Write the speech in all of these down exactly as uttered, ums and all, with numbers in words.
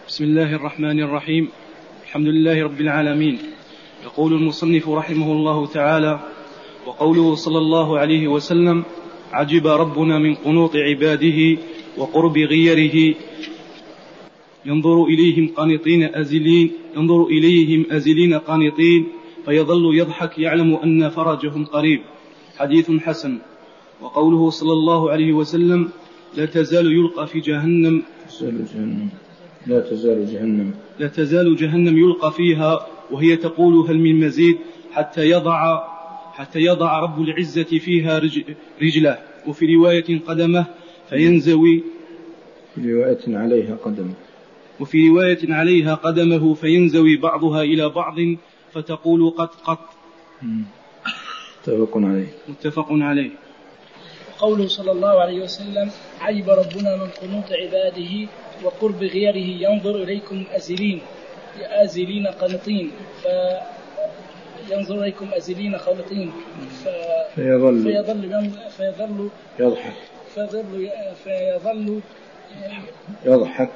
بسم الله الرحمن الرحيم. الحمد لله رب العالمين. يقول المصنف رحمه الله تعالى: وقوله صلى الله عليه وسلم: عجب ربنا من قنوط عباده وقرب غيره، ينظر إليهم قانطين أزلين ينظر إليهم أزلين قانطين فيظل يضحك يعلم أن فرجهم قريب. حديث حسن. وقوله صلى الله عليه وسلم: لا تزال يلقى في جهنم لا تزال جهنم لا تزال جهنم يلقى فيها وهي تقول هل من مزيد حتى يضع حتى يضع رب العزة فيها رجله، وفي رواية قدمه فينزوي في رواية عليها قدمه وفي رواية عليها قدمه فينزوي بعضها إلى بعض فتقول قط قط. متفق عليه متفق عليه. قوله صلى الله عليه وسلم: عجب ربنا من قنوط عباده وقرب غيره، ينظر إليكم أزلين آزلين قنطين فينظر إليكم أزلين قنطين فيظل فيظل فيظل يضحك فيظل فيظل يضحك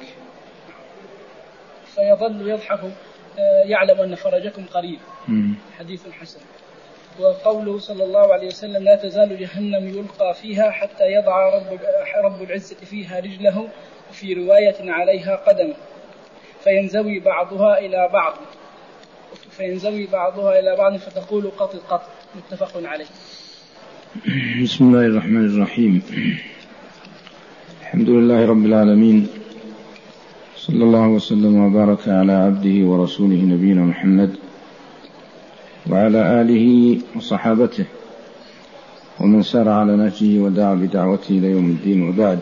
فيظل يضحك يعلم أن فرجكم قريب. حديث حسن. وقوله صلى الله عليه وسلم: لا تزال جهنم يلقى فيها حتى يضع رب, رب العزة فيها رجله، وفي رواية عليها قدم فينزوي بعضها إلى بعض فينزوي بعضها إلى بعض فتقول قط قط. متفق عليه. بسم الله الرحمن الرحيم. الحمد لله رب العالمين، صلى الله وسلم وبارك على عبده ورسوله نبينا محمد وعلى آله وصحابته ومن سار على نهجه ودعا بدعوته إلى يوم الدين. وبعد،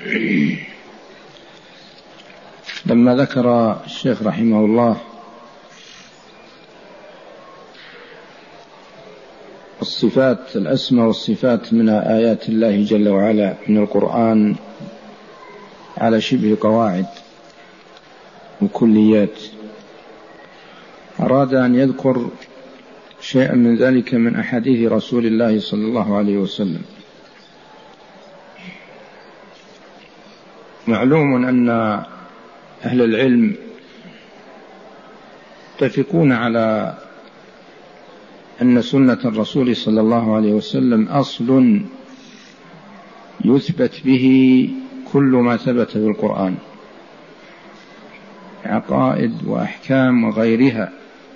لما ذكر الشيخ رحمه الله الصفات الأسمى والصفات من آيات الله جل وعلا من القرآن على شبه قواعد وكليات، أراد أن يذكر شيئا من ذلك من أحاديث رسول الله صلى الله عليه وسلم. معلوم أن أهل العلم يتفقون على أن سنة الرسول صلى الله عليه وسلم أصل يثبت به كل ما ثبت في القرآن، عقائد وأحكام وغيرها.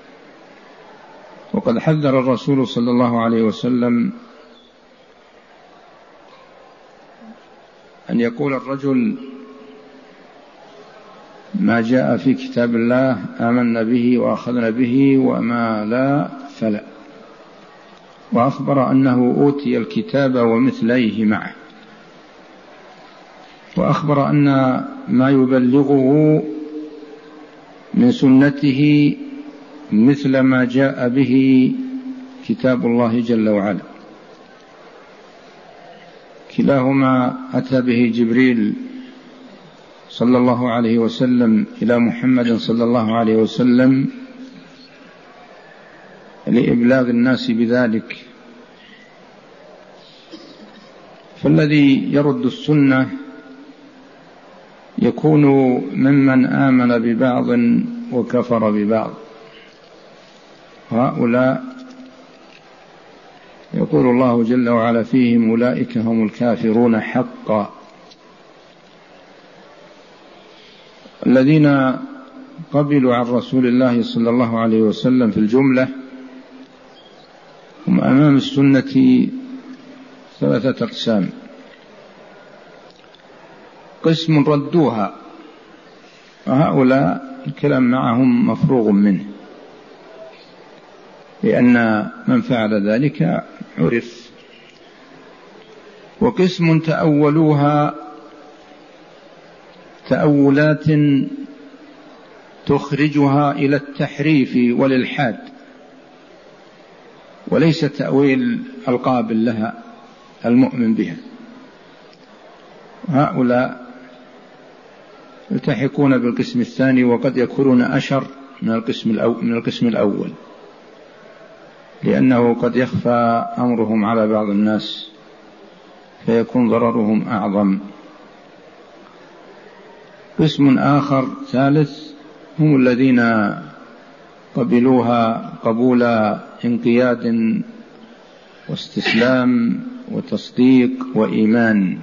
وقد حذر الرسول صلى الله عليه وسلم أن يقول الرجل: ما جاء في كتاب الله آمنا به وأخذنا به وما لا فلا، وأخبر أنه أوتي الكتاب ومثليه معه، وأخبر أن ما يبلغه من سنته مثل ما جاء به كتاب الله جل وعلا، كلاهما أتى به جبريل صلى الله عليه وسلم إلى محمد صلى الله عليه وسلم لإبلاغ الناس بذلك. فالذي يرد السنة يكون ممن آمن ببعض وكفر ببعض، هؤلاء يقول الله جل وعلا فيهم: أولئك هم الكافرون حقا. الذين قبلوا عن رسول الله صلى الله عليه وسلم في الجملة هم أمام السنة ثلاثة أقسام: قسم ردوها، وهؤلاء الكلام معهم مفروغ منه، لأن من فعل ذلك عرف. وقسم تأولوها تأولات تخرجها إلى التحريف والإلحاد، وليس تأويل القابل لها المؤمن بها. هؤلاء يلتحقون بالقسم الثاني، وقد يكونون أشر من القسم من القسم الأول، لأنه قد يخفى أمرهم على بعض الناس فيكون ضررهم أعظم. قسم آخر ثالث هم الذين قبلوها قبول انقياد واستسلام وتصديق وإيمان،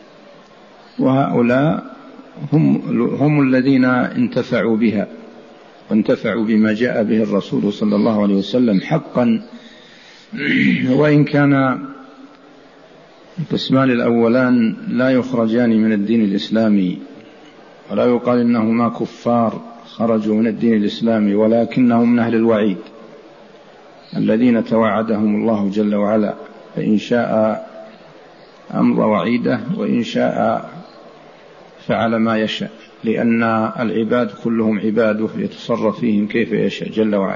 وهؤلاء هم, هم الذين انتفعوا بها وانتفعوا بما جاء به الرسول صلى الله عليه وسلم حقا. وإن كان القسمان الأولان لا يخرجان من الدين الإسلامي، ولا يقال إنهما كفار خرجوا من الدين الإسلامي، ولكنهم من أهل الوعيد الذين توعدهم الله جل وعلا، فإن شاء أمضى وعيده وإن شاء فعل ما يشاء، لأن العباد كلهم عباده يتصرف فيهم كيف يشاء جل وعلا.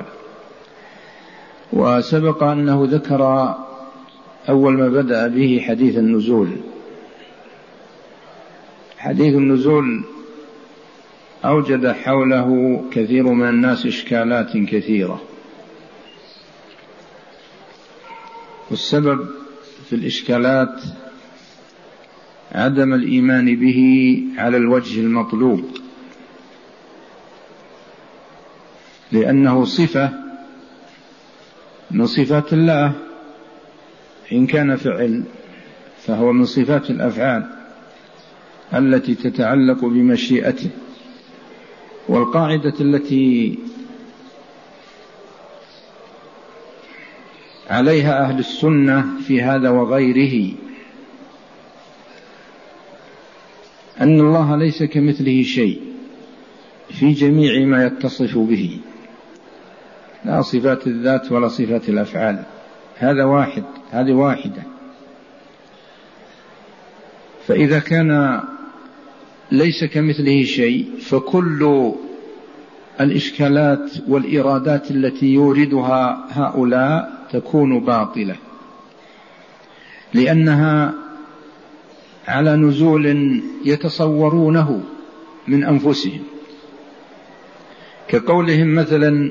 وسبق أنه ذكر أول ما بدأ به حديث النزول. حديث النزول أوجد حوله كثير من الناس إشكالات كثيرة، والسبب في الإشكالات عدم الإيمان به على الوجه المطلوب، لأنه صفة من صفات الله، إن كان فعل فهو من صفات الأفعال التي تتعلق بمشيئته. والقاعدة التي عليها أهل السنة في هذا وغيره أن الله ليس كمثله شيء في جميع ما يتصف به، لا صفات الذات ولا صفات الأفعال، هذا واحد، هذه واحدة. فإذا كان ليس كمثله شيء فكل الإشكالات والإرادات التي يوردها هؤلاء تكون باطلة، لأنها على نزول يتصورونه من أنفسهم، كقولهم مثلا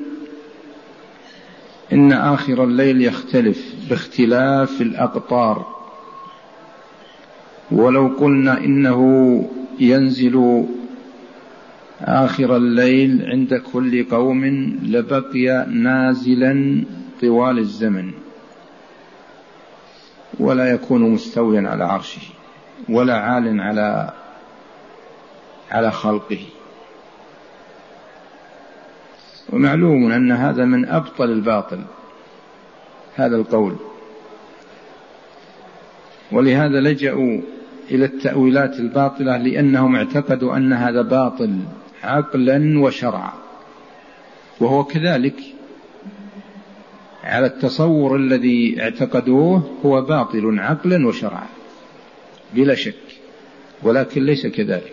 إن آخر الليل يختلف باختلاف الأقطار، ولو قلنا إنه ينزل آخر الليل عند كل قوم لبقي نازلا طوال الزمن ولا يكون مستويا على عرشه ولا عال على على خلقه. ومعلوم أن هذا من أبطل الباطل هذا القول، ولهذا لجأوا إلى التأويلات الباطلة، لأنهم اعتقدوا أن هذا باطل عقلا وشرعا، وهو كذلك على التصور الذي اعتقدوه هو باطل عقلا وشرعا بلا شك، ولكن ليس كذلك.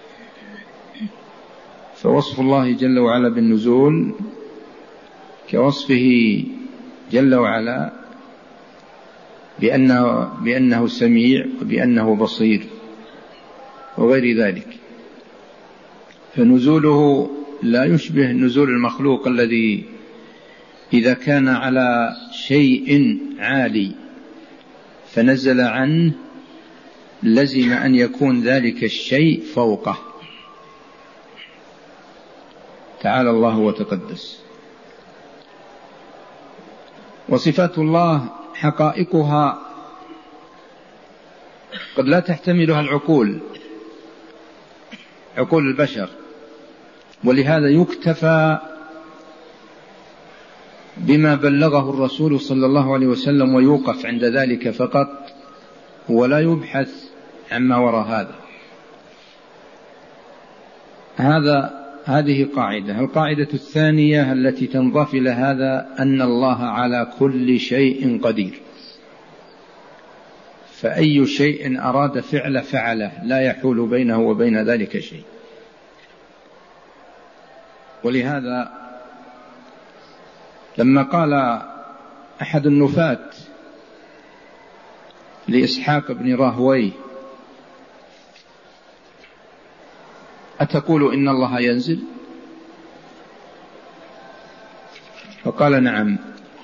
فوصف الله جل وعلا بالنزول كوصفه جل وعلا بأنه, بأنه سميع وبأنه بصير وغير ذلك. فنزوله لا يشبه نزول المخلوق الذي إذا كان على شيء عالي فنزل عنه لزم أن يكون ذلك الشيء فوقه، تعالى الله وتقدس. وصفات الله حقائقها قد لا تحتملها العقول عقول البشر، ولهذا يكتفى بما بلغه الرسول صلى الله عليه وسلم ويوقف عند ذلك فقط، ولا يبحث عما وراء هذا. هذا هذه قاعدة. القاعدة الثانية التي تنضاف إلى هذا أن الله على كل شيء قدير، فأي شيء أراد فعل فعله لا يحول بينه وبين ذلك شيء. ولهذا لما قال أحد النفاة لإسحاق بن راهويه أتقول إن الله ينزل؟ فقال نعم.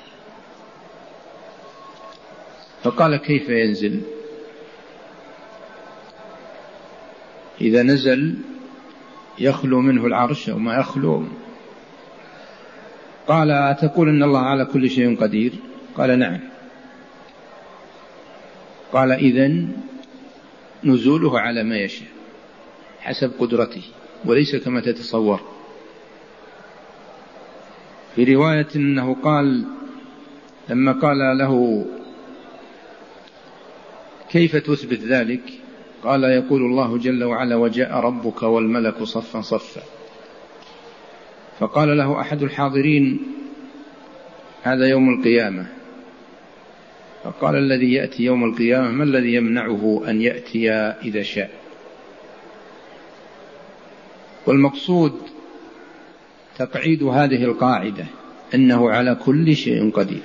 فقال كيف ينزل؟ إذا نزل يخلو منه العرش أو ما يخلو. قال أتقول إن الله على كل شيء قدير؟ قال نعم. قال إذن نزوله على ما يشاء حسب قدرته وليس كما تتصور. في رواية أنه قال لما قال له كيف تثبت ذلك؟ قال يقول الله جل وعلا وجاء ربك والملك صفا صفا. فقال له أحد الحاضرين هذا يوم القيامة. فقال الذي يأتي يوم القيامة ما الذي يمنعه أن يأتي إذا شاء؟ والمقصود تقعيد هذه القاعدة أنه على كل شيء قدير.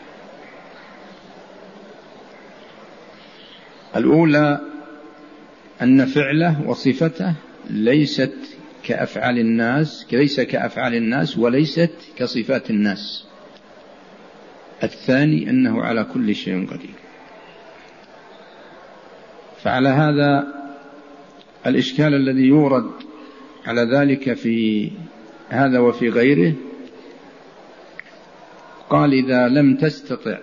الأولى أن فعله وصفته ليست كأفعال الناس ليس كأفعال الناس وليست كصفات الناس. الثاني أنه على كل شيء قدير. فعلى هذا الإشكال الذي يورد على ذلك في هذا وفي غيره قال إذا لم تستطع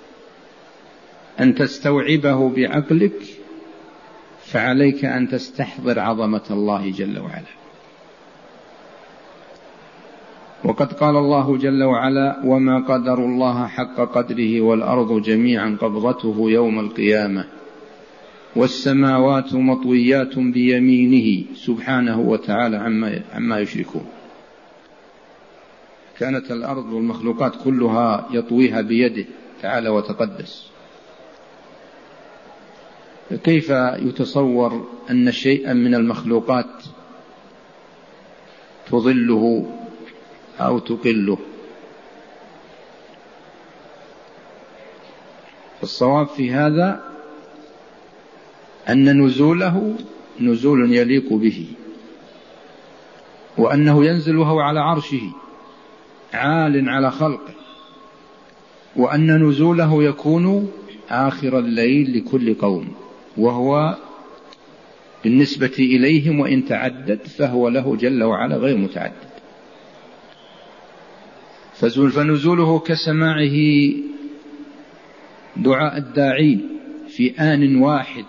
أن تستوعبه بعقلك فعليك أن تستحضر عظمة الله جل وعلا. وقد قال الله جل وعلا وما قدر الله حق قدره والأرض جميعا قبضته يوم القيامة والسماوات مطويات بيمينه سبحانه وتعالى عما, عما يشركون. كانت الأرض والمخلوقات كلها يطويها بيده تعالى وتقدس. كيف يتصور أن شيئا من المخلوقات تظله أو تقله؟ فالصواب في هذا أن نزوله نزول يليق به وأنه ينزل وهو على عرشه عال على خلقه وأن نزوله يكون آخر الليل لكل قوم وهو بالنسبة إليهم وإن تعدد فهو له جل وعلا غير متعدد. فنزوله كسماعه دعاء الداعين في آن واحد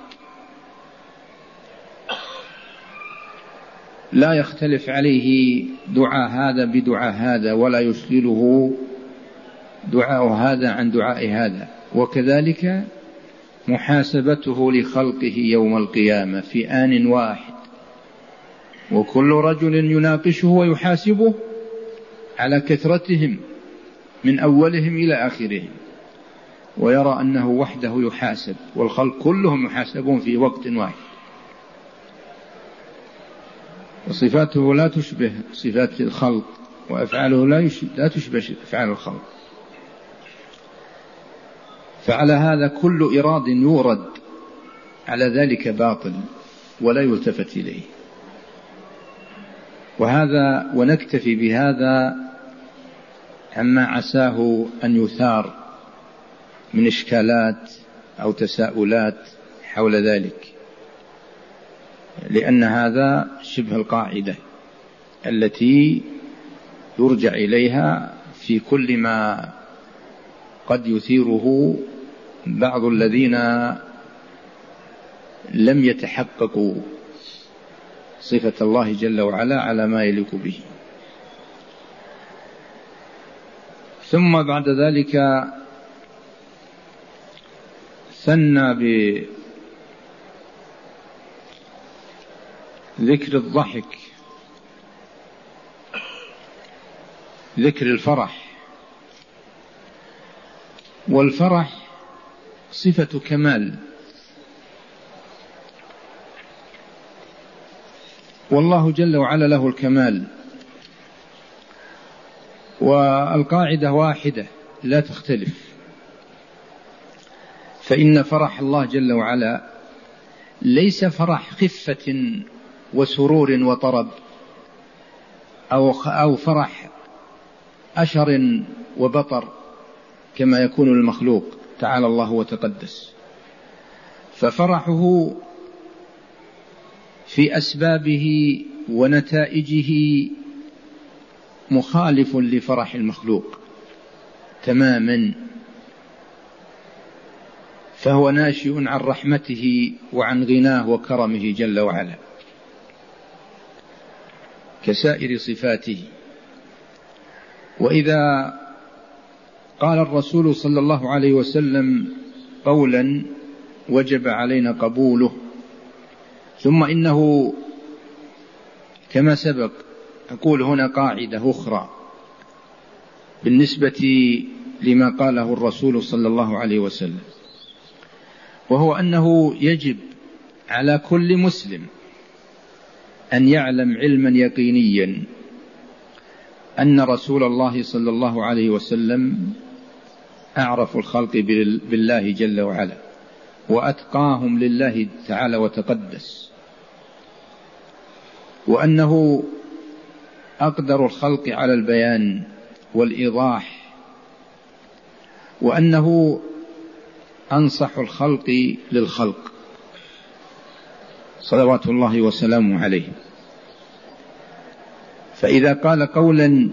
لا يختلف عليه دعاء هذا بدعاء هذا ولا يشغله دعاء هذا عن دعاء هذا. وكذلك محاسبته لخلقه يوم القيامة في آن واحد وكل رجل يناقشه ويحاسبه على كثرتهم من أولهم إلى آخرهم ويرى أنه وحده يحاسب والخلق كلهم يحاسبون في وقت واحد. وصفاته لا تشبه صفات الخلق وأفعاله لا تشبه أفعال الخلق. فعلى هذا كل إراد يورد على ذلك باطل ولا يلتفت إليه. وهذا ونكتفي بهذا عما عساه أن يثار من إشكالات أو تساؤلات حول ذلك، لأن هذا شبه القاعدة التي يرجع إليها في كل ما قد يثيره بعض الذين لم يتحققوا صفة الله جل وعلا على ما يليق به. ثم بعد ذلك ثنى بذكر الضحك، ذكر الفرح. والفرح صفة كمال، والله جل وعلا له الكمال، والقاعدة واحدة لا تختلف. فإن فرح الله جل وعلا ليس فرح خفة وسرور وطرب أو أو فرح أشر وبطر كما يكون المخلوق تعالى الله وتقدس. ففرحه في أسبابه ونتائجه مخالف لفرح المخلوق تماما، فهو ناشئ عن رحمته وعن غناه وكرمه جل وعلا كسائر صفاته. وإذا قال الرسول صلى الله عليه وسلم قولا وجب علينا قبوله، ثم إنه كما سبق أقول هنا قاعدة أخرى بالنسبة لما قاله الرسول صلى الله عليه وسلم، وهو أنه يجب على كل مسلم أن يعلم علما يقينيا أن رسول الله صلى الله عليه وسلم أعرف الخلق بالله جل وعلا وأتقاهم لله تعالى وتقدس، وأنه أقدر الخلق على البيان والإيضاح، وأنه أنصح الخلق للخلق صلوات الله وسلامه عليه. فإذا قال قولا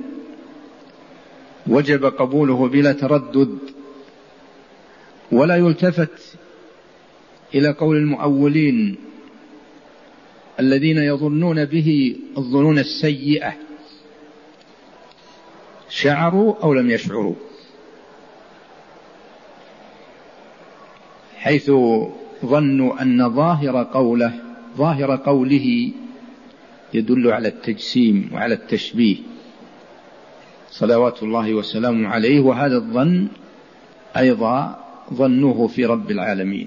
وجب قبوله بلا تردد ولا يلتفت إلى قول المؤولين الذين يظنون به الظنون السيئة، شعروا أو لم يشعروا، حيث ظنوا أن ظاهر قوله ظاهر قوله يدل على التجسيم وعلى التشبيه صلوات الله وسلامه عليه، وهذا الظن أيضا ظنوه في رب العالمين.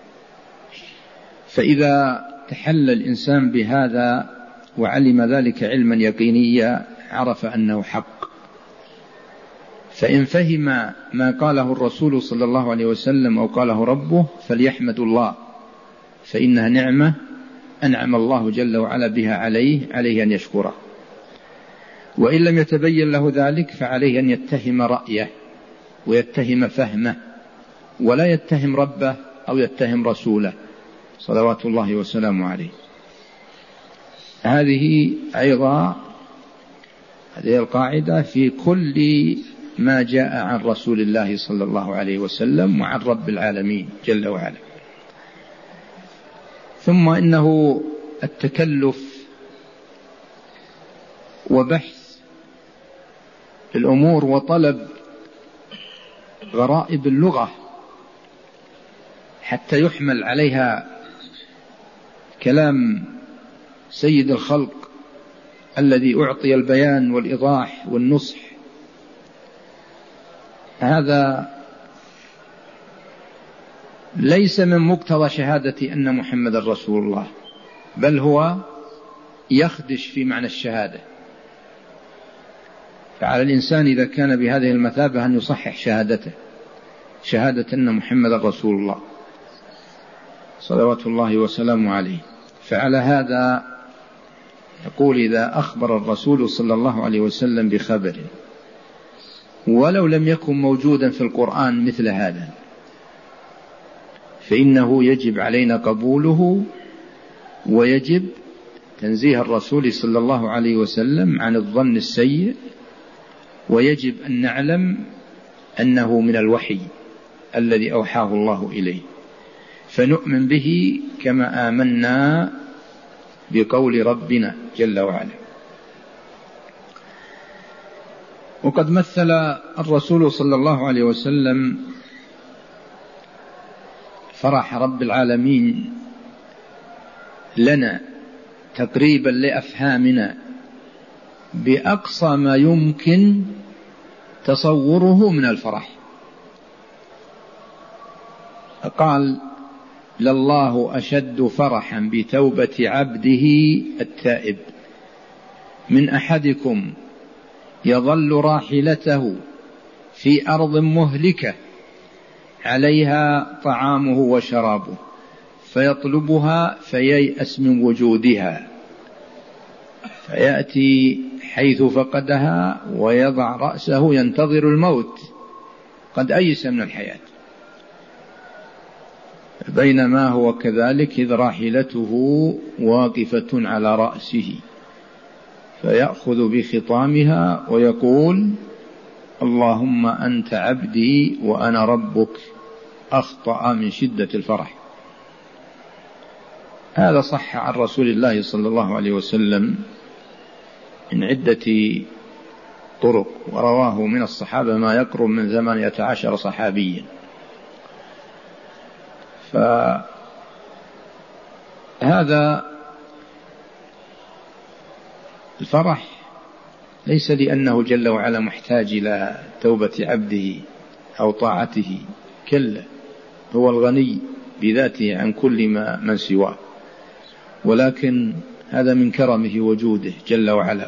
فإذا تحلى الإنسان بهذا وعلم ذلك علما يقينيا عرف أنه حق، فإن فهم ما قاله الرسول صلى الله عليه وسلم أو قاله ربه فليحمد الله، فإنها نعمة أنعم الله جل وعلا بها عليه عليه أن يشكره. وإن لم يتبين له ذلك فعليه أن يتهم رأيه ويتهم فهمه، ولا يتهم ربه أو يتهم رسوله صلوات الله وسلامه عليه. هذه أيضا هذه القاعدة في كل ما جاء عن رسول الله صلى الله عليه وسلم وعن رب العالمين جل وعلا. ثم إنه التكلف وبحث الأمور وطلب غرائب اللغة حتى يحمل عليها كلام سيد الخلق الذي أعطي البيان والإيضاح والنصح، هذا ليس من مقتضى شهادة أن محمد رسول الله، بل هو يخدش في معنى الشهادة. فعلى الإنسان إذا كان بهذه المثابة أن يصحح شهادته، شهادة أن محمد رسول الله صلوات الله وسلامه عليه. فعلى هذا يقول إذا أخبر الرسول صلى الله عليه وسلم بخبر ولو لم يكن موجودا في القرآن مثل هذا فإنه يجب علينا قبوله، ويجب تنزيه الرسول صلى الله عليه وسلم عن الظن السيء، ويجب أن نعلم أنه من الوحي الذي أوحاه الله إليه، فنؤمن به كما آمنا بقول ربنا جل وعلا. وقد مثل الرسول صلى الله عليه وسلم فرح رب العالمين لنا تقريبا لأفهامنا بأقصى ما يمكن تصوره من الفرح. قال لله أشد فرحا بتوبة عبده التائب من أحدكم يظل راحلته في أرض مهلكة عليها طعامه وشرابه فيطلبها فييأس من وجودها فيأتي حيث فقدها ويضع رأسه ينتظر الموت قد أيس من الحياة، بينما هو كذلك إذ راحلته واقفة على رأسه فيأخذ بخطامها ويقول: اللهم أنت عبدي وأنا ربك، أخطأ من شدة الفرح. هذا صح عن رسول الله صلى الله عليه وسلم من عدة طرق، ورواه من الصحابة ما يقرب من ثمانية عشر صحابيا. فهذا الفرح ليس لأنه جل وعلا محتاج إلى توبة عبده أو طاعته، كلا، هو الغني بذاته عن كل ما من سواه، ولكن هذا من كرمه وجوده جل وعلا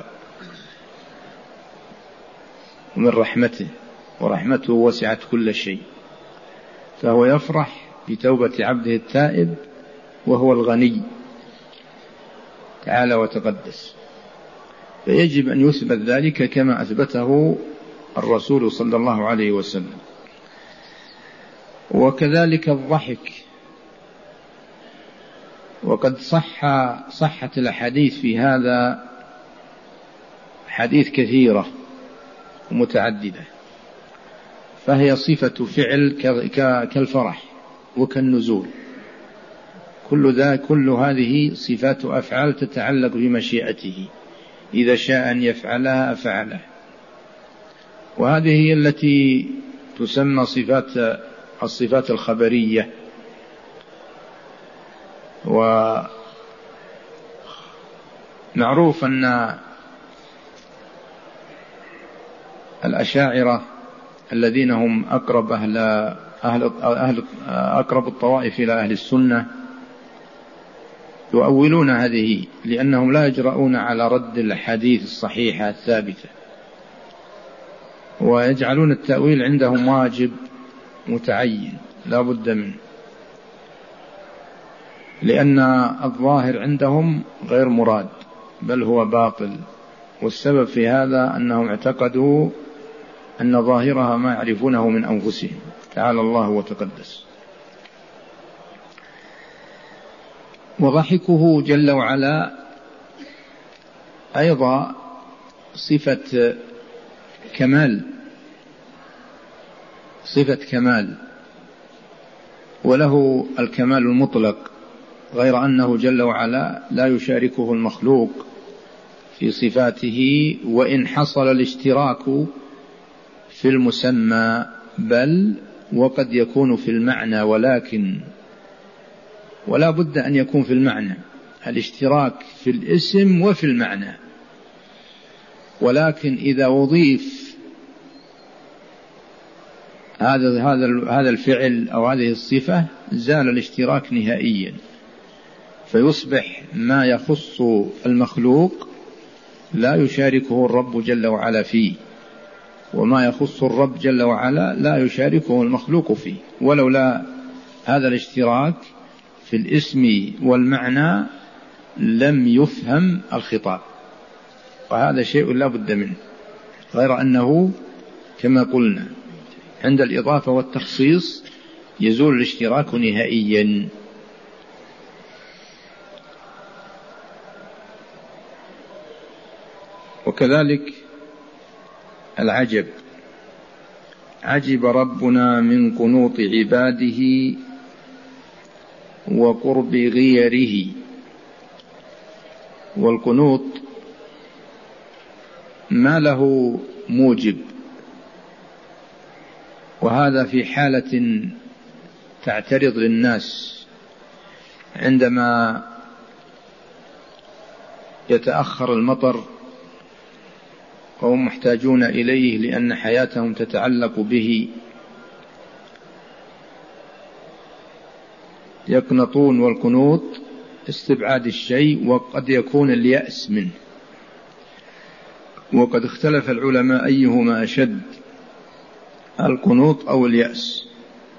ومن رحمته، ورحمته وسعت كل شيء، فهو يفرح بتوبة عبده التائب وهو الغني تعالى وتقدس، فيجب أن يثبت ذلك كما أثبته الرسول صلى الله عليه وسلم. وكذلك الضحك، وقد صح صحت الأحاديث في هذا حديث كثيرة ومتعددة، فهي صفة فعل كالفرح وكالنزول، كل ذا كل هذه صفات أفعال تتعلق بمشيئته، إذا شاء أن يفعلها فعلها، وهذه هي التي تسمى صفات الصفات الخبرية. ومعروف أن الأشاعرة الذين هم أقرب أهل أهل أهل أقرب الطوائف إلى أهل السنة يؤولون هذه، لأنهم لا يجرؤون على رد الحديث الصحيحة الثابتة، ويجعلون التأويل عندهم واجب متعين لا بد منه، لأن الظاهر عندهم غير مراد بل هو باطل، والسبب في هذا أنهم اعتقدوا أن ظاهرها ما يعرفونه من أنفسهم تعالى الله وتقدس. وضحكه جل وعلا أيضا صفة كمال، صفة كمال، وله الكمال المطلق، غير أنه جل وعلا لا يشاركه المخلوق في صفاته، وإن حصل الاشتراك في المسمى بل وقد يكون في المعنى، ولكن ولا بد أن يكون في المعنى، الاشتراك في الاسم وفي المعنى، ولكن إذا أضيف هذا هذا هذا الفعل أو هذه الصفة زال الاشتراك نهائيا، فيصبح ما يخص المخلوق لا يشاركه الرب جل وعلا فيه، وما يخص الرب جل وعلا لا يشاركه المخلوق فيه، ولولا هذا الاشتراك في الاسم والمعنى لم يفهم الخطاب، وهذا شيء لا بد منه، غير أنه كما قلنا عند الإضافة والتخصيص يزول الاشتراك نهائيا. وكذلك العجب، عجب ربنا من قنوط عباده وقرب غيره. والقنوط ما له موجب، وهذا في حالة تعترض للناس عندما يتأخر المطر وهم محتاجون إليه لأن حياتهم تتعلق به، يقنطون، والقنوط استبعاد الشيء وقد يكون اليأس منه، وقد اختلف العلماء أيهما أشد، القنوط أو اليأس،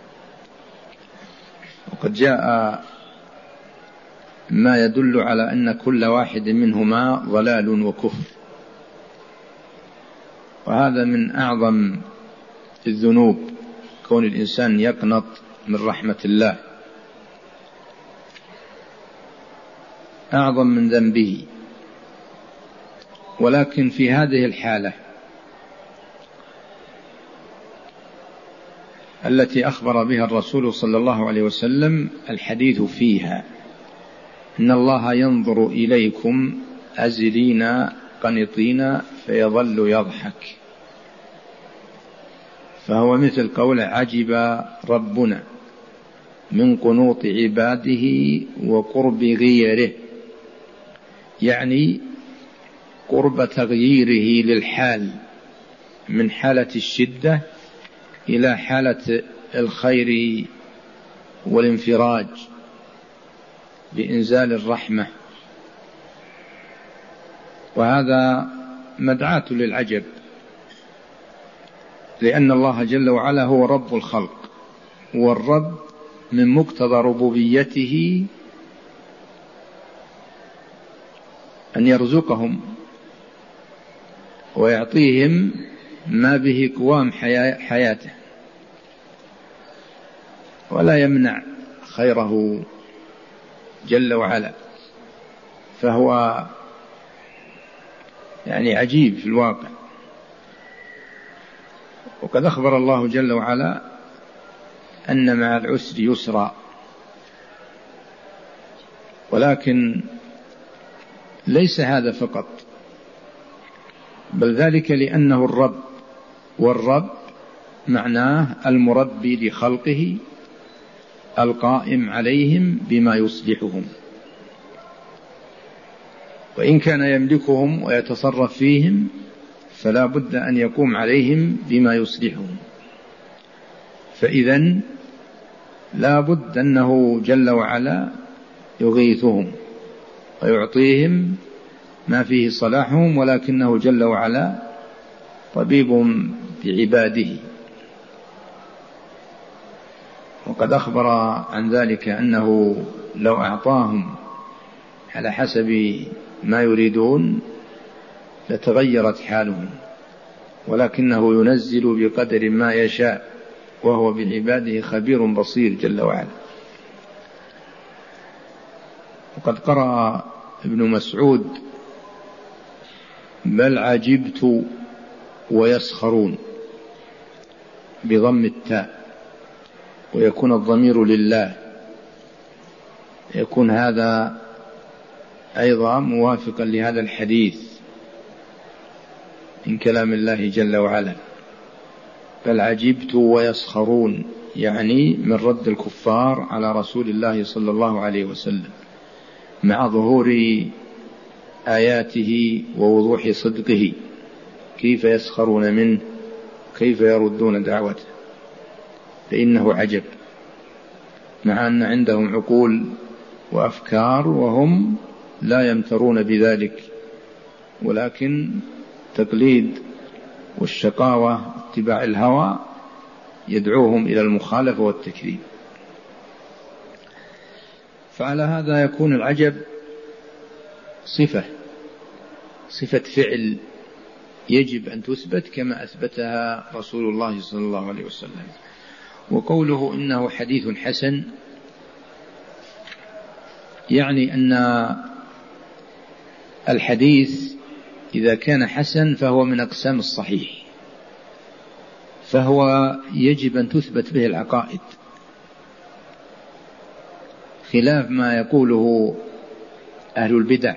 وقد جاء ما يدل على أن كل واحد منهما ضلال وكفر، وهذا من أعظم الذنوب كون الإنسان يقنط من رحمة الله، أعظم من ذنبه. ولكن في هذه الحالة التي أخبر بها الرسول صلى الله عليه وسلم الحديث فيها إن الله ينظر إليكم أزلين قنطين فيظل يضحك، فهو مثل قول عجب ربنا من قنوط عباده وقرب غيره، يعني قرب تغييره للحال من حالة الشدة إلى حالة الخير والانفراج بإنزال الرحمة. وهذا مدعاة للعجب، لأن الله جل وعلا هو رب الخلق، والرب من مقتضى ربوبيته أن يرزقهم ويعطيهم ما به قوام حياته، ولا يمنع خيره جل وعلا، فهو يعني عجيب في الواقع. وقد أخبر الله جل وعلا أن مع العسر يسرا، ولكن ليس هذا فقط، بل ذلك لأنه الرب، والرب معناه المربي لخلقه القائم عليهم بما يصلحهم، وإن كان يملكهم ويتصرف فيهم فلا بد أن يقوم عليهم بما يصلحهم. فإذن لا بد أنه جل وعلا يغيثهم ويعطيهم ما فيه صلاحهم، ولكنه جل وعلا طبيب بعباده. وقد أخبر عن ذلك أنه لو أعطاهم على حسب ما يريدون لتغيرت حالهم، ولكنه ينزل بقدر ما يشاء، وهو بعباده خبير بصير جل وعلا. وقد قرأ ابن مسعود بل عجبت ويسخرون بضم التاء، ويكون الضمير لله، يكون هذا أيضا موافقا لهذا الحديث من كلام الله جل وعلا. بل عجبت ويسخرون يعني من رد الكفار على رسول الله صلى الله عليه وسلم مع ظهور آياته ووضوح صدقه، كيف يسخرون منه، كيف يردون دعوته، فإنه عجب، مع أن عندهم عقول وأفكار وهم لا يمترون بذلك، ولكن تقليد والشقاوة اتباع الهوى يدعوهم إلى المخالفة والتكذيب. فعلى هذا يكون العجب صفة صفة فعل يجب أن تثبت كما أثبتها رسول الله صلى الله عليه وسلم. وقوله إنه حديث حسن يعني أن الحديث إذا كان حسن فهو من أقسام الصحيح، فهو يجب أن تثبت به العقائد، خلاف ما يقوله أهل البدع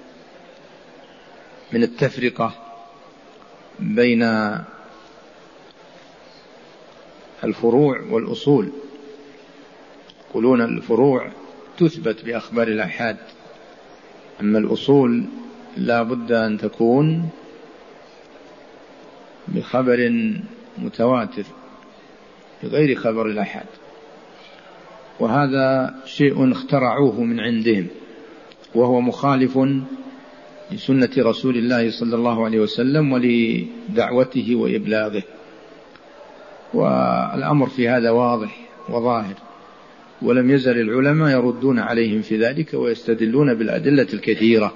من التفرقة بين الفروع والأصول. يقولون الفروع تثبت بأخبار الآحاد، أما الأصول لا بد أن تكون بخبر متواتر بغير خبر الآحاد، وهذا شيء اخترعوه من عندهم، وهو مخالف لسنة رسول الله صلى الله عليه وسلم ولدعوته وإبلاغه. والأمر في هذا واضح وظاهر، ولم يزل العلماء يردون عليهم في ذلك ويستدلون بالأدلة الكثيرة.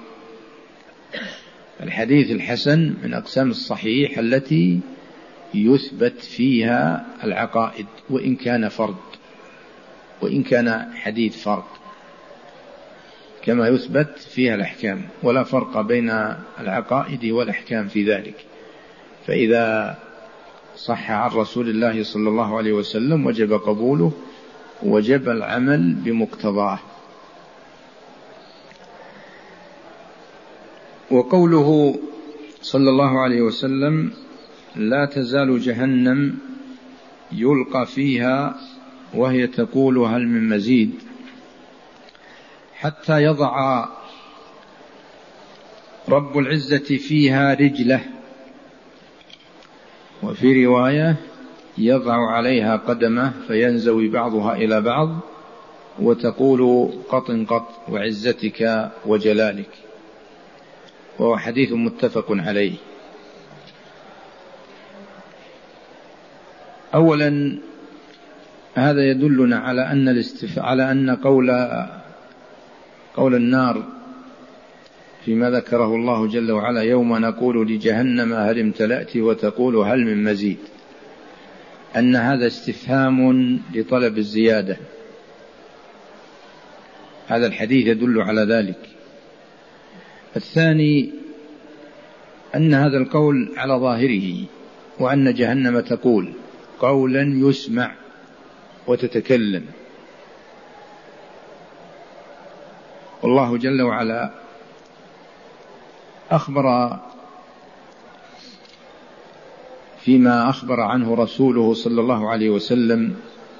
الحديث الحسن من أقسام الصحيح التي يثبت فيها العقائد، وإن كان فرد، وإن كان حديث فرد. كما يثبت فيها الأحكام، ولا فرق بين العقائد والأحكام في ذلك. فإذا صح عن رسول الله صلى الله عليه وسلم وجب قبوله، وجب العمل بمقتضاه. وقوله صلى الله عليه وسلم لا تزال جهنم يلقى فيها وهي تقول هل من مزيد حتى يضع رب العزة فيها رجله، وفي رواية يضع عليها قدمه فينزوي بعضها إلى بعض وتقول قط قط وعزتك وجلالك، وهو حديث متفق عليه. أولا هذا يدلنا على أن الاستف... على أن قول قول النار فيما ذكره الله جل وعلا يوم نقول لجهنم هل امتلأت وتقول هل من مزيد، أن هذا استفهام لطلب الزيادة. هذا الحديث يدل على ذلك. الثاني أن هذا القول على ظاهره، وأن جهنم تقول قولا يسمع وتتكلم، والله جل وعلا أخبر فيما أخبر عنه رسوله صلى الله عليه وسلم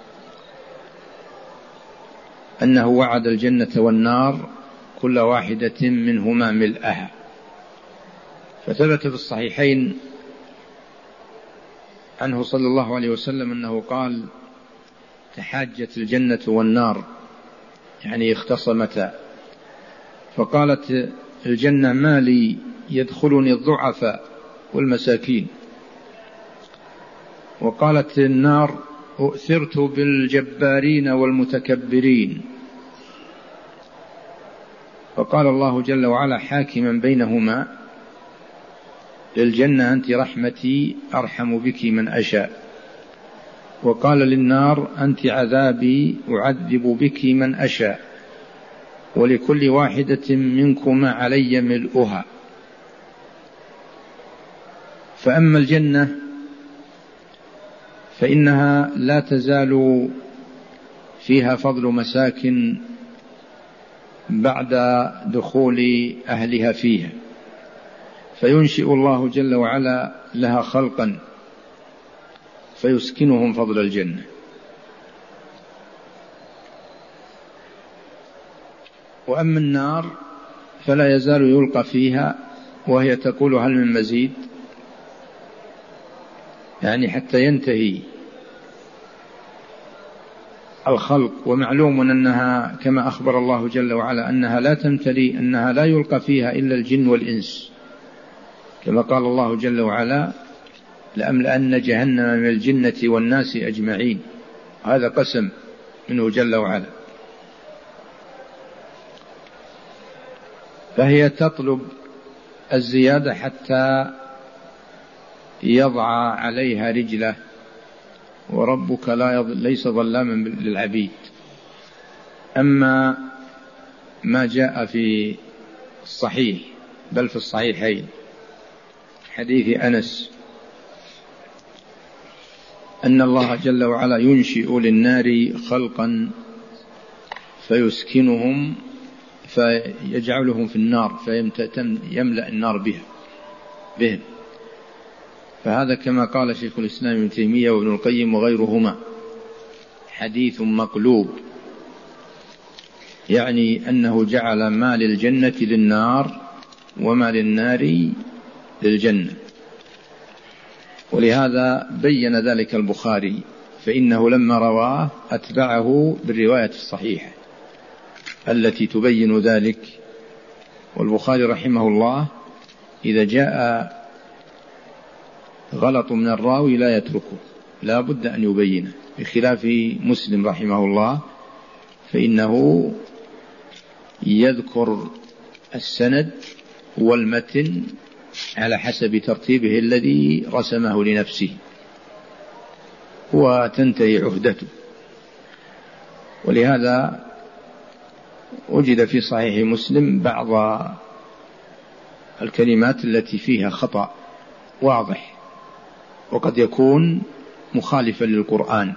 أنه وعد الجنة والنار كل واحدة منهما ملأها. فثبت في الصحيحين عنه صلى الله عليه وسلم أنه قال تحاجت الجنة والنار، يعني اختصمتا، فقالت الجنة ما لي يدخلني الضعفاء والمساكين، وقالت النار أؤثرت بالجبارين والمتكبرين، فقال الله جل وعلا حاكما بينهما للجنة أنت رحمتي أرحم بك من أشاء، وقال للنار أنت عذابي أعذب بك من أشاء، ولكل واحدة منكما علي ملؤها. فأما الجنة فإنها لا تزال فيها فضل مساكن بعد دخول أهلها فيها، فينشئ الله جل وعلا لها خلقا فيسكنهم فضل الجنة. وأما النار فلا يزال يلقى فيها وهي تقول هل من مزيد، يعني حتى ينتهي الخلق. ومعلوم أنها كما أخبر الله جل وعلا أنها لا تمتلي، أنها لا يلقى فيها إلا الجن والإنس، كما قال الله جل وعلا لأملأن جهنم من الجنة والناس أجمعين، هذا قسم منه جل وعلا. فهي تطلب الزيادة حتى يضع عليها رجله، وربك لا ليس ظلاما للعبيد. أما ما جاء في الصحيح بل في الصحيحين حديث أنس أن الله جل وعلا ينشئ للنار خلقا فيسكنهم فيجعلهم في النار فيملأ النار بها بهم. فهذا كما قال شيخ الإسلام ابن تيمية وابن القيم وغيرهما حديث مقلوب، يعني أنه جعل ما للجنة للنار وما للنار للجنة. ولهذا بين ذلك البخاري، فإنه لما رواه أتبعه بالرواية الصحيحة التي تبين ذلك. والبخاري رحمه الله إذا جاء غلط من الراوي لا يتركه، لا بد أن يبينه، بخلاف مسلم رحمه الله فإنه يذكر السند والمتن على حسب ترتيبه الذي رسمه لنفسه وتنتهي عهدته. ولهذا وجد في صحيح مسلم بعض الكلمات التي فيها خطأ واضح، وقد يكون مخالفا للقرآن،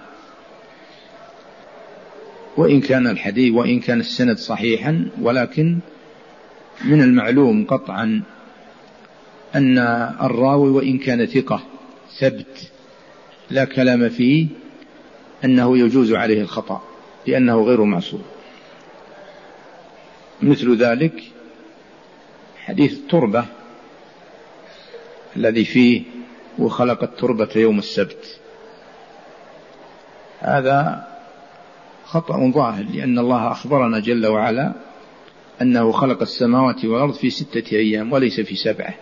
وإن كان الحديث وإن كان السند صحيحا، ولكن من المعلوم قطعا أن الراوي وإن كان ثقة ثبت لا كلام فيه أنه يجوز عليه الخطأ لأنه غير معصوم. مثل ذلك حديث التربة الذي فيه وخلق التربة يوم السبت، هذا خطأ ظاهر، لأن الله أخبرنا جل وعلا أنه خلق السماوات والأرض في ستة أيام وليس في سبعة،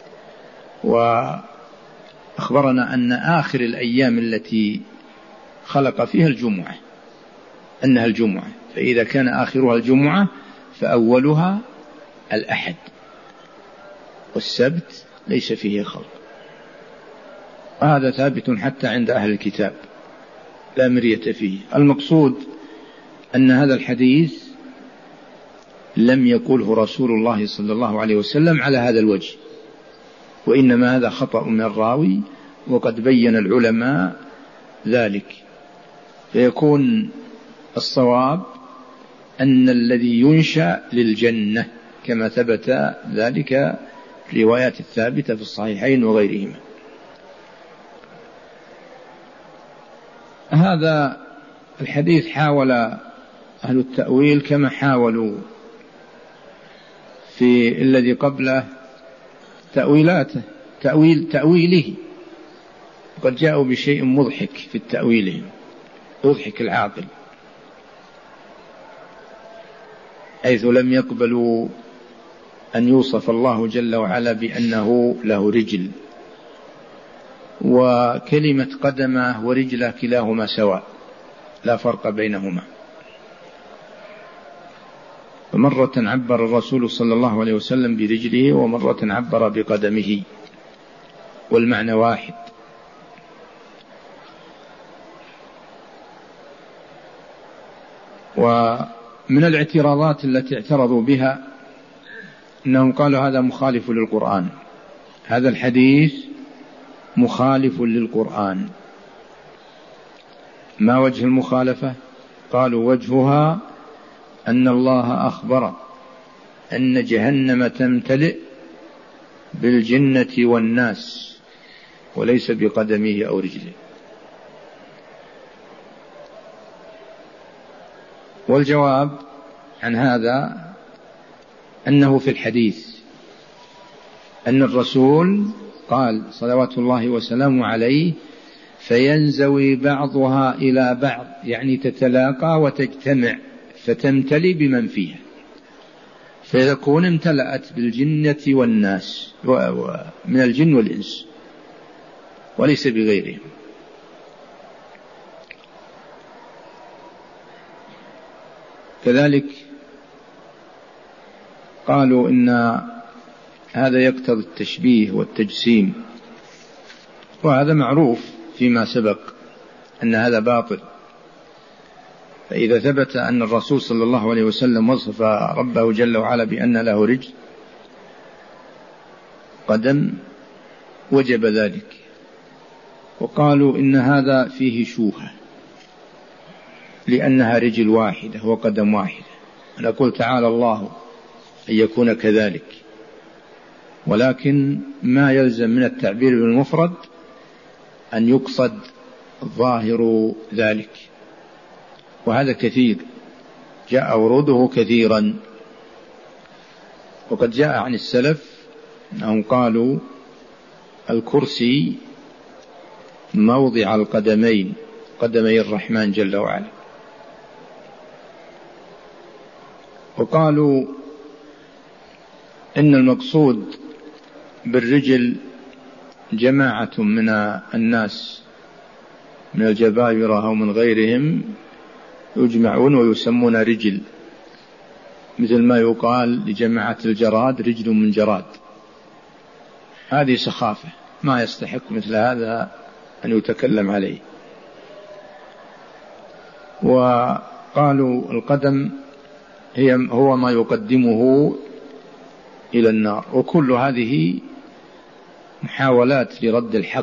وأخبرنا أن آخر الأيام التي خلق فيها الجمعة أنها الجمعة، فإذا كان آخرها الجمعة فأولها الأحد، والسبت ليس فيه خلق. هذا ثابت حتى عند أهل الكتاب لا مرية فيه. المقصود أن هذا الحديث لم يقله رسول الله صلى الله عليه وسلم على هذا الوجه، وإنما هذا خطأ من الراوي، وقد بين العلماء ذلك. فيكون الصواب أن الذي ينشأ للجنة كما ثبت ذلك في الروايات الثابتة في الصحيحين وغيرهما. هذا الحديث حاول أهل التأويل كما حاولوا في الذي قبله تأويلاته تأويل تأويله، وقد جاءوا بشيء مضحك في التأويل يضحك العاقل، حيث لم يقبلوا أن يوصف الله جل وعلا بأنه له رجل، وكلمة قدمه ورجله كلاهما سواء لا فرق بينهما. فمرة عبر الرسول صلى الله عليه وسلم برجله، ومرة عبر بقدمه، والمعنى واحد. ومن الاعتراضات التي اعترضوا بها أنهم قالوا هذا مخالف للقرآن، هذا الحديث مخالف للقرآن. ما وجه المخالفة؟ قالوا وجهها أن الله أخبر أن جهنم تمتلئ بالجنة والناس وليس بقدمه أو رجله. والجواب عن هذا أنه في الحديث أن الرسول قال صلوات الله وسلامه عليه فينزوي بعضها إلى بعض، يعني تتلاقى وتجتمع فتمتلي بمن فيها، فيكون امتلأت بالجنة والناس من الجن والإنس وليس بغيرهم. كذلك قالوا إن هذا يقتضي التشبيه والتجسيم، وهذا معروف فيما سبق أن هذا باطل. فإذا ثبت أن الرسول صلى الله عليه وسلم وصف ربه جل وعلا بأن له رجل قدم وجب ذلك. وقالوا إن هذا فيه شوهة لأنها رجل واحدة وقدم واحدة. أنا قلت تعالى الله أن يكون كذلك، ولكن ما يلزم من التعبير بالمفرد أن يقصد ظاهر ذلك، وهذا كثير جاء وروده كثيرا. وقد جاء عن السلف أنهم قالوا الكرسي موضع القدمين، قدمي الرحمن جل وعلا. وقالوا إن المقصود بالرجل جماعة من الناس من الجبابرة أو من غيرهم يجمعون ويسمون رجل، مثل ما يقال لجماعة الجراد رجل من جراد. هذه سخافة، ما يستحق مثل هذا أن يتكلم عليه. هي هو ما يقدمه إلى النار. وكل هذه محاولات لرد الحق،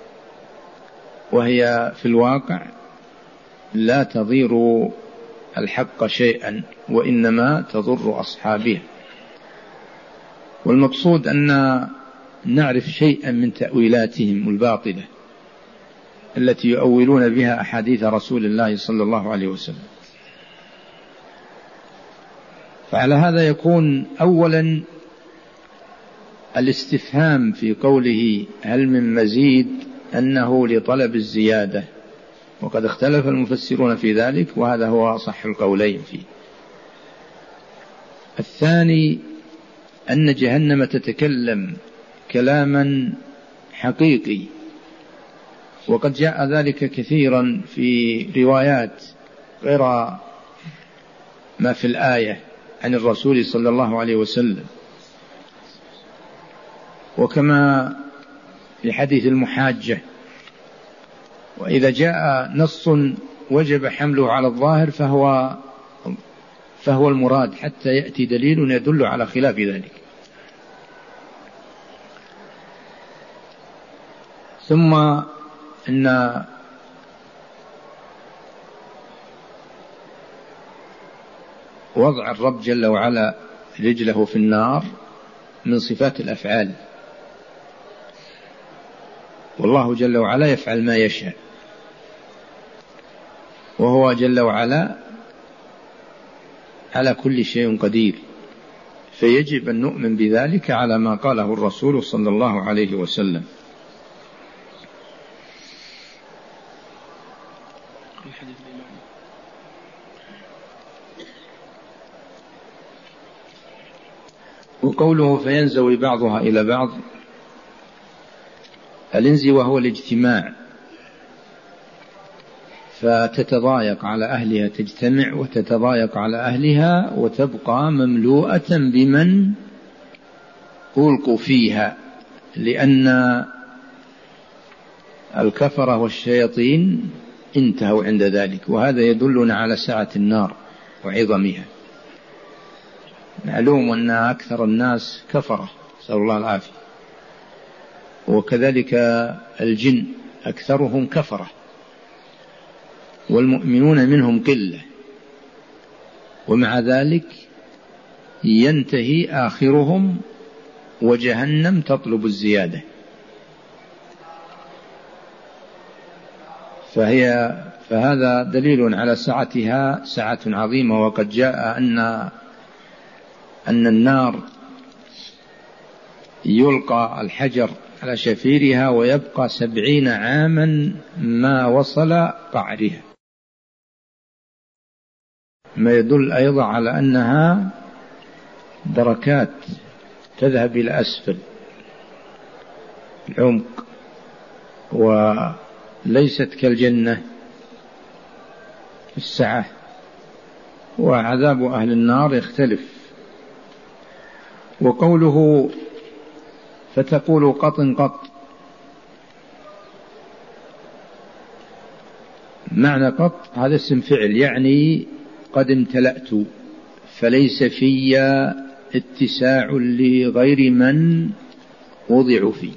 وهي في الواقع لا تضير الحق شيئا، وإنما تضر أصحابه. والمقصود أن نعرف شيئا من تأويلاتهم الباطلة التي يؤولون بها أحاديث رسول الله صلى الله عليه وسلم. فعلى هذا يكون أولا الاستفهام في قوله هل من مزيد أنه لطلب الزيادة، وقد اختلف المفسرون في ذلك، وهذا هو صح القولين فيه. الثاني أن جهنم تتكلم كلاما حقيقي، وقد جاء ذلك كثيرا في روايات غير ما في الآية عن الرسول صلى الله عليه وسلم. وكما في حديث المحاجة، وإذا جاء نص وجب حمله على الظاهر فهو فهو المراد، حتى يأتي دليل يدل على خلاف ذلك. ثم إن وضع الرب جل وعلا رجله في النار من صفات الأفعال، والله جل وعلا يفعل ما يشاء، وهو جل وعلا على كل شيء قدير، فيجب أن نؤمن بذلك على ما قاله الرسول صلى الله عليه وسلم. وقوله فينزوي بعضها إلى بعض، الانزواء هو الاجتماع، فتتضايق على أهلها، تجتمع وتتضايق على أهلها وتبقى مملوءة بمن ألقوا فيها، لأن الكفرة والشياطين انتهوا عند ذلك. وهذا يدلنا على سعة النار وعظمها. معلوم أن أكثر الناس كفرة، نسأل الله العافية، وكذلك الجن أكثرهم كفرة، والمؤمنون منهم قلة، ومع ذلك ينتهي آخرهم وجهنم تطلب الزيادة. فهي فهذا دليل على سعتها، سعة عظيمة. وقد جاء أن أن النار يلقى الحجر على شفيرها ويبقى سبعين عاما ما وصل قعرها، ما يدل أيضا على أنها دركات تذهب إلى أسفل العمق، وليست كالجنة السعة. وعذاب أهل النار يختلف. وقوله فتقول قط قط، معنى قط هذا اسم فعل، يعني قد امتلأت، فليس في اتساع لغير من وضع فيه.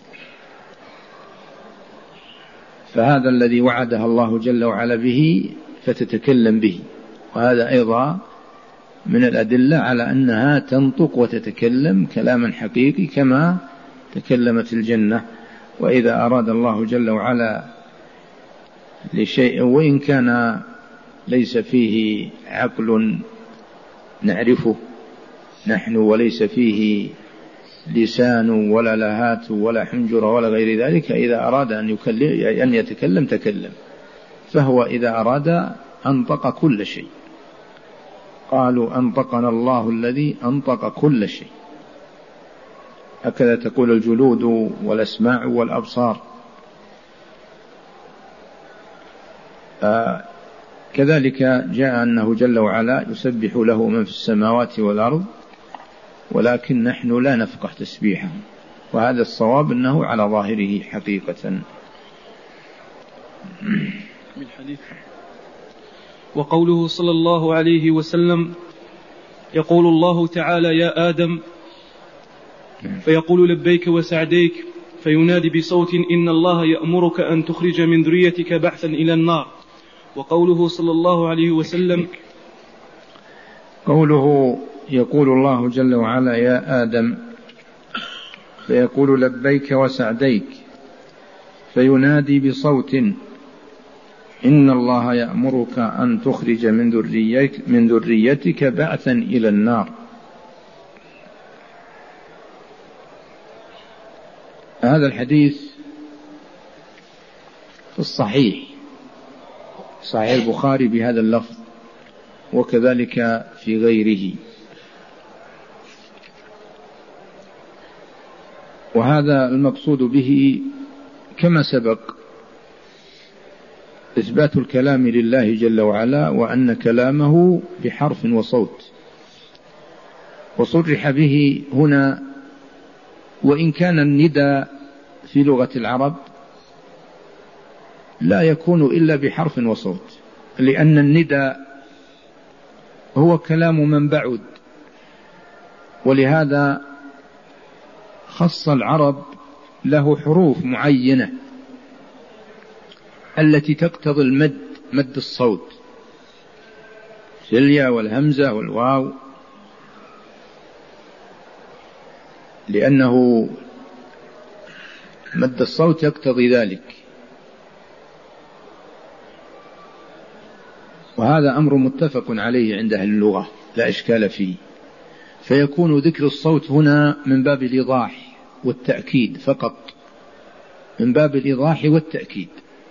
فهذا الذي وعدها الله جل وعلا به فتتكلم به، وهذا أيضا من الأدلة على أنها تنطق وتتكلم كلاما حقيقي كما تكلمت الجنة. وإذا أراد الله جل وعلا لشيء وإن كان ليس فيه عقل نعرفه نحن، وليس فيه لسان ولا لهات ولا حنجر ولا غير ذلك، إذا أراد أن يكلم أن يتكلم تكلم. فهو إذا أراد أنطق كل شيء. قالوا أنطقنا الله الذي أنطق كل شيء. هكذا تقول الجلود والأسماع والأبصار. آه كذلك جاء أنه جل وعلا يسبح له من في السماوات والأرض، ولكن نحن لا نفقه تسبيحه، وهذا الصواب أنه على ظاهره حقيقة. من حديث وقوله صلى الله عليه وسلم يقول الله تعالى يا آدم فيقول لبيك وسعديك فينادي بصوت إن الله يأمرك أن تخرج من ذريتك بعثا إلى النار. وقوله صلى الله عليه وسلم قوله يقول الله جل وعلا يا آدم فيقول لبيك وسعديك فينادي بصوت إن الله يأمرك أن تخرج من ذريتك, من ذريتك بعثا إلى النار. هذا الحديث في الصحيح صحيح البخاري بهذا اللفظ وكذلك في غيره. وهذا المقصود به كما سبق إثبات الكلام لله جل وعلا وأن كلامه بحرف وصوت، وصرح به هنا وإن كان الندى في لغة العرب لا يكون إلا بحرف وصوت، لأن الندى هو كلام من بعد، ولهذا خص العرب له حروف معينة التي تقتضي المد، مد الصوت، الياء والهمزة والواو، لأنه مد الصوت يقتضي ذلك. وهذا أمر متفق عليه عند أهل اللغة لا إشكال فيه. فيكون ذكر الصوت هنا من باب الإيضاح والتأكيد فقط، من باب الإيضاح والتأكيد،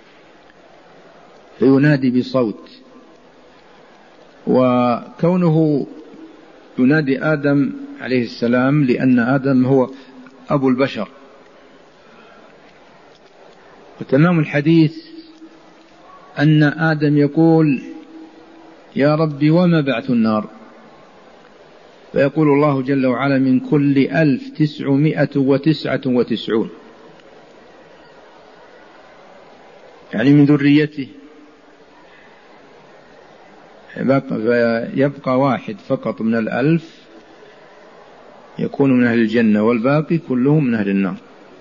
فينادي بصوت. وكونه ينادي آدم عليه السلام لأن آدم هو أبو البشر. وتمام الحديث أن آدم يقول يا ربي وما بعث النار؟ فيقول الله جل وعلا من كل ألف تسعمائة وتسعة وتسعون، يعني من ذريته يبقى واحد فقط من الألف يكون من أهل الجنة والباقي كلهم من أهل النار.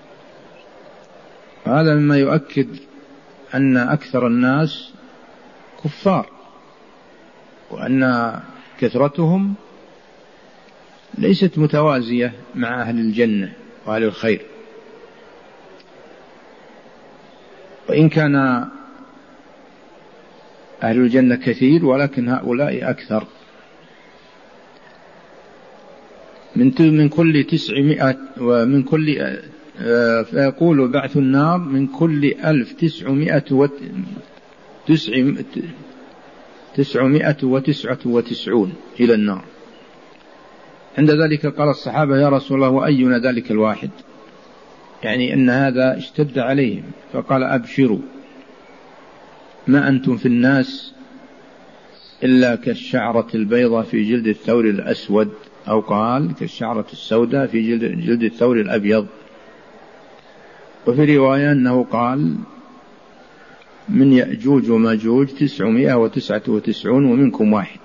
هذا مما يؤكد أن أكثر الناس كفار، وأن كثرتهم ليست متوازية مع أهل الجنة وأهل الخير. وإن كان أهل الجنة كثير ولكن هؤلاء أكثر. من من كل تسعمائة ومن كل فيقول بعث النار من كل ألف تسعمائة تسعمائة وتسعة وتسعون إلى النار. عند ذلك قال الصحابة يا رسول الله وأينا ذلك الواحد؟ يعني أن هذا اشتد عليهم، فقال أبشروا ما أنتم في الناس إلا كالشعرة البيضة في جلد الثور الأسود، أو قال كالشعرة السوداء في جلد, جلد الثور الأبيض. وفي رواية أنه قال من يأجوج وماجوج تسعمائة وتسعة وتسعون ومنكم واحد.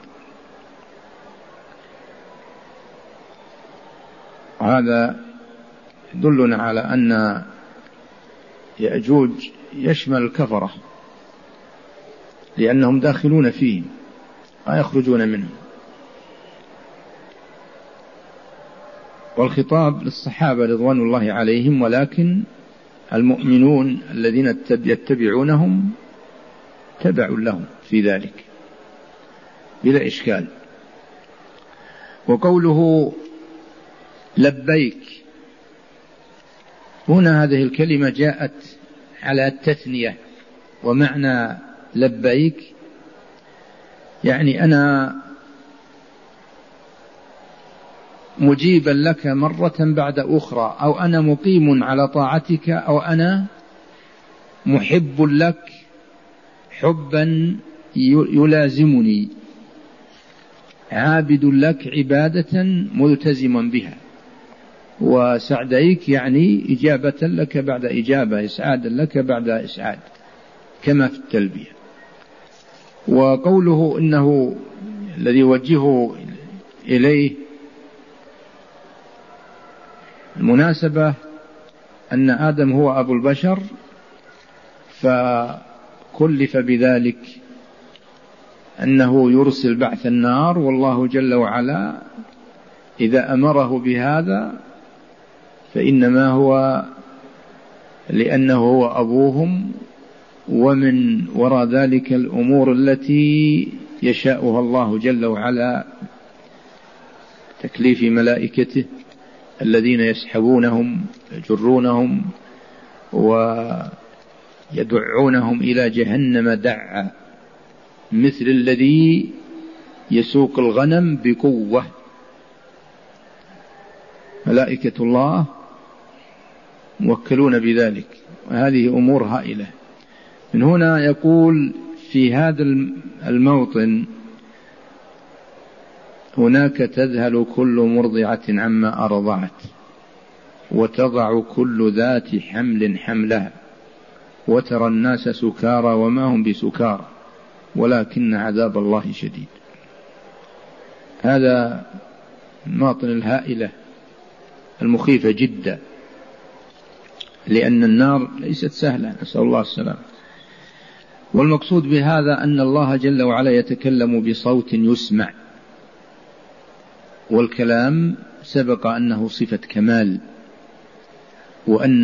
هذا يدلنا على أن يأجوج يشمل الكفرة، لأنهم داخلون فيه لا يخرجون منه. والخطاب للصحابة رضوان الله عليهم، ولكن المؤمنون الذين يتبعونهم تبع لهم في ذلك بلا إشكال. وقوله لبيك هنا، هذه الكلمة جاءت على التثنية، ومعنى لبيك يعني أنا مجيبا لك مرة بعد أخرى، أو أنا مقيم على طاعتك، أو أنا محب لك حبا يلازمني، عابد لك عبادة ملتزما بها. وسعديك يعني إجابة لك بعد إجابة، إسعادا لك بعد إسعاد، كما في التلبية. وقوله إنه الذي يوجهه إليه. المناسبة أن آدم هو أبو البشر فكلف بذلك أنه يرسل بعث النار، والله جل وعلا إذا أمره بهذا فإنما هو لأنه هو أبوهم، ومن وراء ذلك الأمور التي يشاءها الله جل وعلا، تكليف ملائكته الذين يسحبونهم يجرونهم ويدعونهم إلى جهنم دعا، مثل الذي يسوق الغنم بقوة. ملائكة الله موكلون بذلك، وهذه أمور هائلة. من هنا يقول في هذا الموطن: هناك تذهل كل مرضعة عما أرضعت وتضع كل ذات حمل حملها وترى الناس سكارى وما هم بسكارى ولكن عذاب الله شديد. هذا المواطن الهائلة المخيفة جدا، لأن النار ليست سهلة، نسأل الله السلام. والمقصود بهذا أن الله جل وعلا يتكلم بصوت يسمع، والكلام سبق أنه صفة كمال، وأن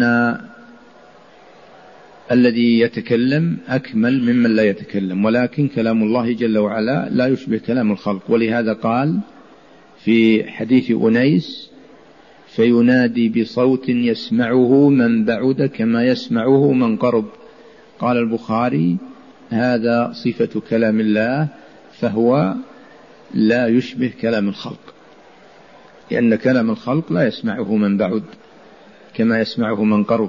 الذي يتكلم أكمل ممن لا يتكلم، ولكن كلام الله جل وعلا لا يشبه كلام الخلق. ولهذا قال في حديث أنيس: فينادي بصوت يسمعه من بعد كما يسمعه من قرب. قال البخاري: هذا صفة كلام الله، فهو لا يشبه كلام الخلق، لأن كلام الخلق لا يسمعه من بعد كما يسمعه من قرب.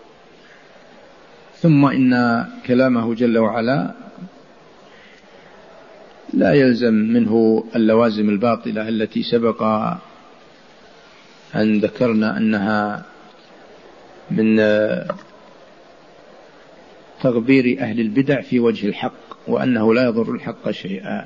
ثم إن كلامه جل وعلا لا يلزم منه اللوازم الباطلة التي سبق أن ذكرنا أنها من تغبير أهل البدع في وجه الحق، وأنه لا يضر الحق شيئا.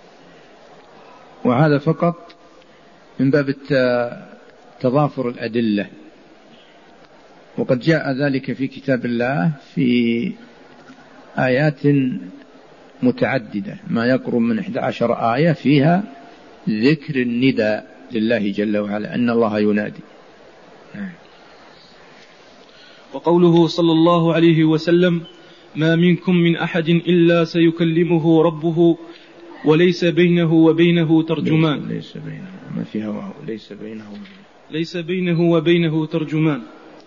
وهذا فقط من باب تضافر الأدلة، وقد جاء ذلك في كتاب الله في آيات متعددة، ما يقرب من إحدى عشر آية فيها ذكر النداء لله جل وعلا، أن الله ينادي. وقوله صلى الله عليه وسلم: ما منكم من أحد إلا سيكلمه ربه وليس بينه وبينه ترجمان. ليس بينه ما في هواه ليس بينه ليس بينه وبينه ترجمان.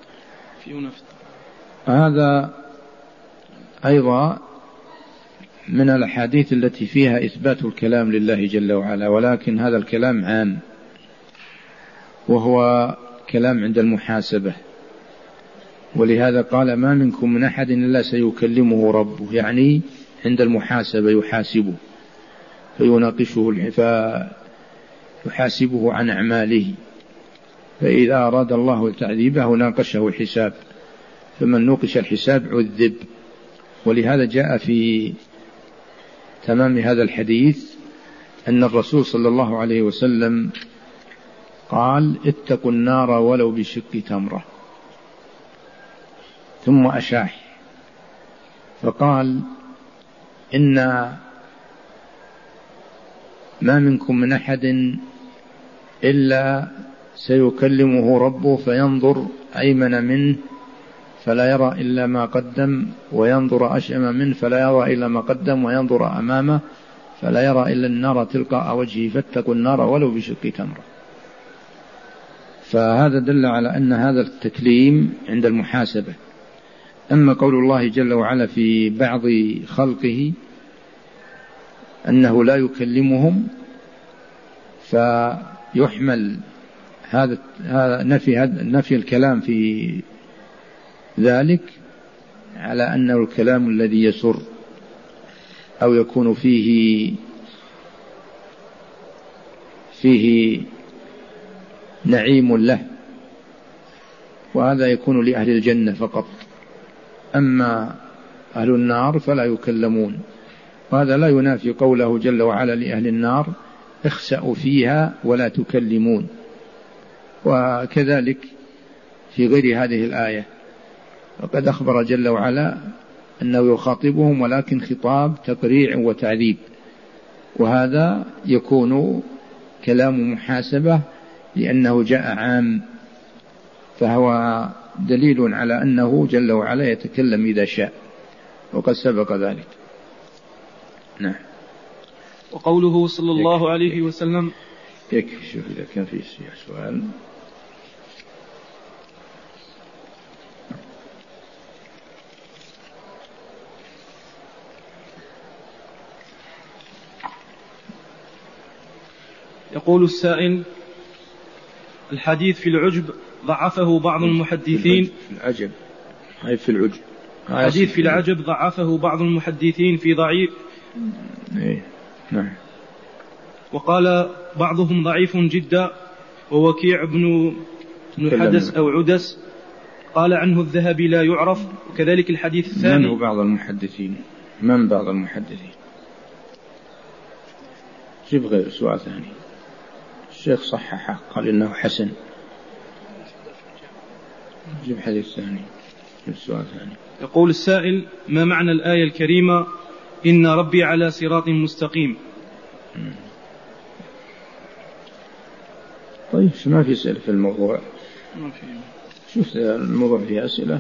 هذا أيضا من الأحاديث التي فيها إثبات الكلام لله جل وعلا، ولكن هذا الكلام عام، وهو كلام عند المحاسبة. ولهذا قال: ما منكم من أحد إلا سيكلمه ربه، يعني عند المحاسبة يحاسبه فيناقشه يحاسبه عن أعماله، فإذا أراد الله تعذيبه ناقشه الحساب، فمن نوقش الحساب عذب. ولهذا جاء في تمام هذا الحديث أن الرسول صلى الله عليه وسلم قال: اتقوا النار ولو بشق تمرة، ثم أشاح فقال: إن ما منكم من أحد إلا سيكلمه ربه فينظر أيمن منه فلا يرى إلا ما قدم، وينظر أشأم منه فلا يرى إلا ما قدم، وينظر أمامه فلا يرى إلا النار تلقاء وجهه، فاتقوا النار ولو بشق تمرة. فهذا دل على أن هذا التكليم عند المحاسبة. أما قول الله جل وعلا في بعض خلقه أنه لا يكلمهم، فيحمل هذا نفي نفي الكلام في ذلك على أنه الكلام الذي يسر أو يكون فيه فيه نعيم له، وهذا يكون لأهل الجنة فقط، أما أهل النار فلا يكلمون. وهذا لا ينافي قوله جل وعلا لأهل النار: اخسأوا فيها ولا تكلمون. وكذلك في غير هذه الآية وقد أخبر جل وعلا أنه يخاطبهم ولكن خطاب تقريع وتعذيب، وهذا يكون كلام محاسبة لأنه جاء عام، فهو دليل على أنه جل وعلا يتكلم إذا شاء، وقد سبق ذلك. نعم. وقوله صلى الله عليه وسلم يكفي. شوف إذا كان في سؤال. يقول السائل: الحديث في العجب ضعفه بعض المحدثين. في العجب هاي في العجب الحديث في العجب ضعفه بعض المحدثين في ضعيف. إيه. نعم. وقال بعضهم ضعيف جدا، ووكيع بن حدس أو عدس قال عنه الذهبي لا يعرف. وكذلك الحديث الثاني. من هو بعض المحدثين؟ من بعض المحدثين؟ جيب غير سؤال ثاني. الشيخ صححه قال إنه حسن. جيب حديث ثاني. جيب سؤال ثاني. يقول السائل: ما معنى الآية الكريمة إن ربي على صراط مستقيم؟ طيب ما في أسئلة في الموضوع؟ ما في. شوف الموضوع فيه أسئلة.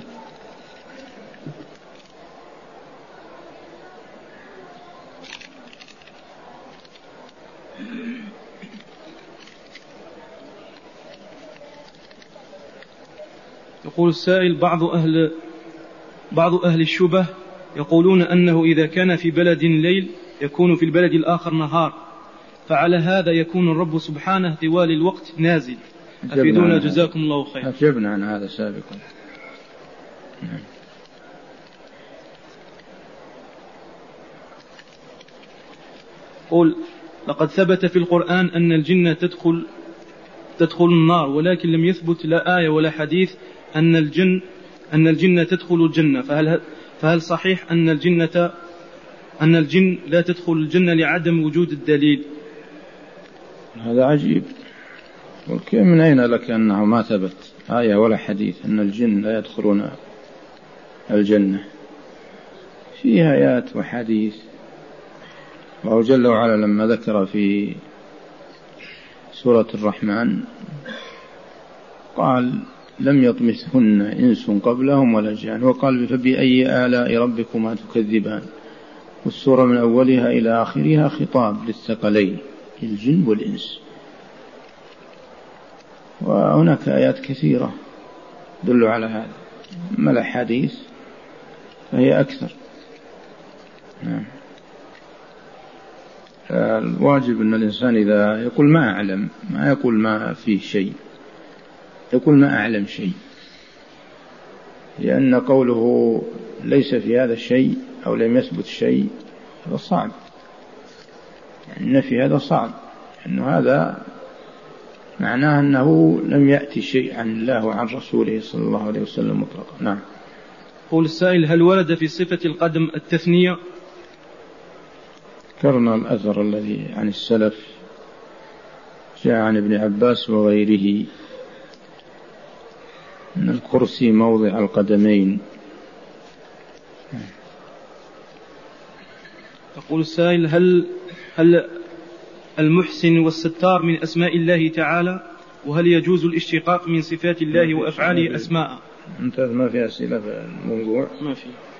يقول السائل: بعض أهل بعض أهل الشبه يقولون أنه إذا كان في بلد ليل يكون في البلد الآخر نهار، فعلى هذا يكون الرب سبحانه طوال الوقت نازل. أفيدونا جزاكم الله خير. أجبنا عن هذا سابقا. نعم. قل: لقد ثبت في القرآن أن الجن تدخل تدخل النار، ولكن لم يثبت لا آية ولا حديث أن الجن أن الجن تدخل الجنة، فهل فهل صحيح أن الجنة أن الجن لا تدخل الجنة لعدم وجود الدليل؟ هذا عجيب. وكيف من أين لك أنه ما ثبت آية ولا حديث أن الجن لا يدخلون الجنة؟ فيها آيات وحديث. الله جل وعلا لما ذكر في سورة الرحمن قال: لم يطمثهن إنس قبلهم ولا جان، وقال: فبأي آلاء ربكما تكذبان. والسورة من أولها إلى آخرها خطاب للثقلين الجن والإنس. وهناك آيات كثيرة تدل على هذا، أما الأحاديث فهي أكثر. نعم. الواجب أن الإنسان إذا يقول ما أعلم، ما يقول ما فيه شيء، يقول ما أعلم شيء، لأن قوله ليس في هذا الشيء أو لم يثبت شيء هذا صعب، يعني النفي هذا صعب، أنه هذا معناه أنه لم يأتي شيء عن الله وعن رسوله صلى الله عليه وسلم مطلقا. نعم. قول السائل: هل ورد في صفة القدم التثنية؟ ذكرنا الأثر الذي عن السلف جاء عن ابن عباس وغيره أن الكرسي موضع القدمين. يقول السائل: هل هل المحسن والستار من أسماء الله تعالى؟ وهل يجوز الاشتقاق من صفات الله وأفعاله أسماء؟ أنت ما في أسئلة في الموضوع؟ ما في.